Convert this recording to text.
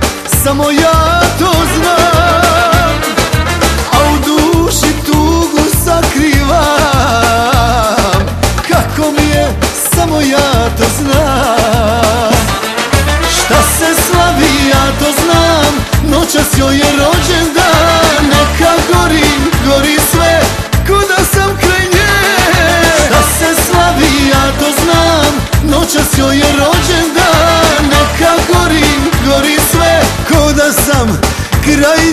samo ja to znam, a u duši tugu sakrivam. Kako mi je, samo ja to znam. Šta se slavi, ja to znam, noćas joj je rođendan. Neka gori, gori sve, ko da sam kraj nje. Šta se slavi, ja to znam, noćas joj je rođendan. Neka gori, gori sve, ko da sam kraj